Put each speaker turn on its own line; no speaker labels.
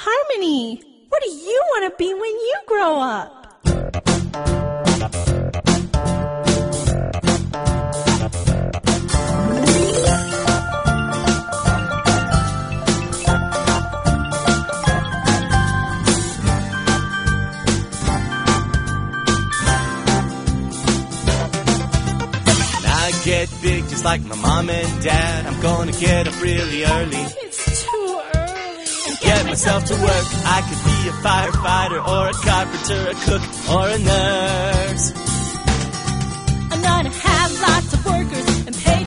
Harmony, what do you want to be when you grow up?
Get big just like my mom and dad. I'm gonna get up really early.
It's too early.
Get myself to work. I could be a firefighter or a carpenter, a cook or a nurse.
I'm gonna have lots of workers